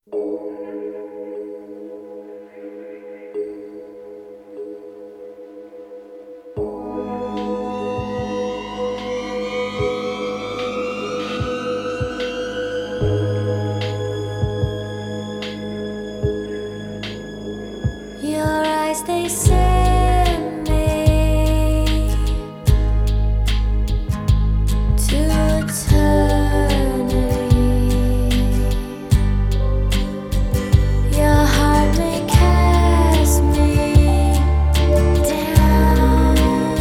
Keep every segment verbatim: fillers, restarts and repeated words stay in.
Your eyes, they send me to eternity. Your heart may cast me down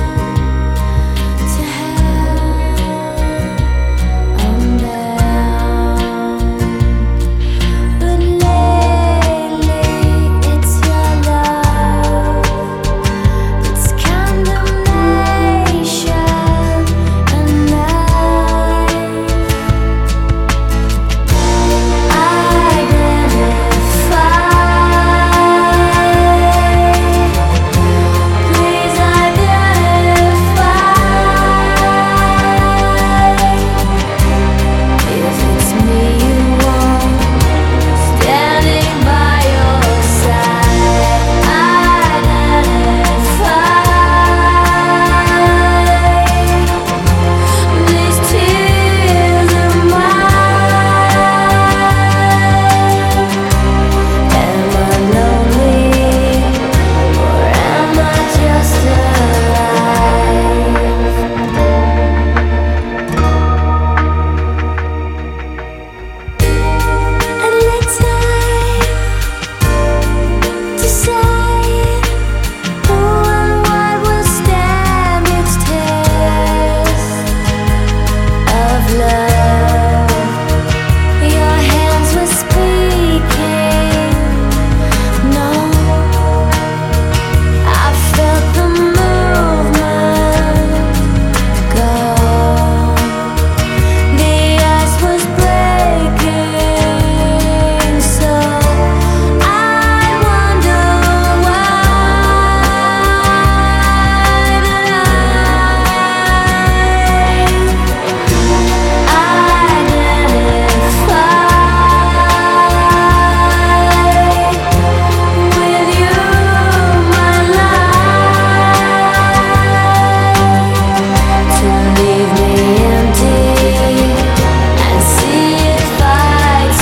to hell. I'm bound, but lately it's your love, it's condemnation and knife. Identify, please identify. If it's me you want, standing by your side. Identify. These tears of mine. Am I lonely, or am I just alive? And let time decide who and what will stand its test of love. Your hands were speaking. No, I felt the movement go. The ice was breaking, so I wonder why that I identify with you, my life, to leave me empty and see if I'd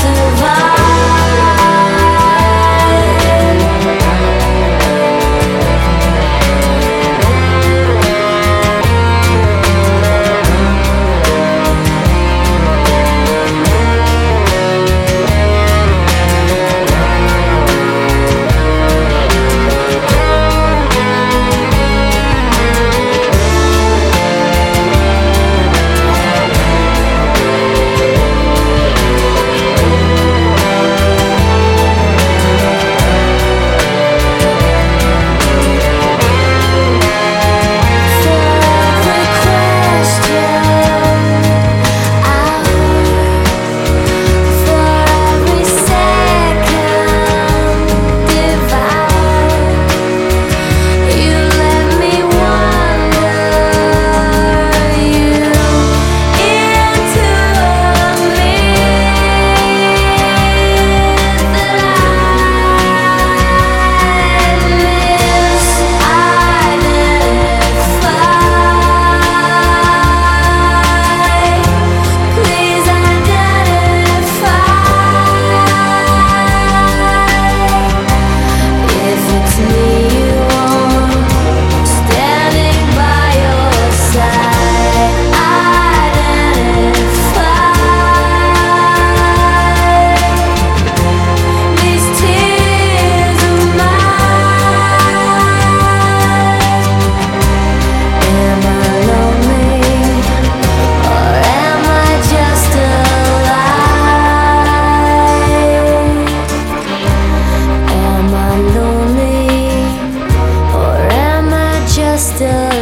still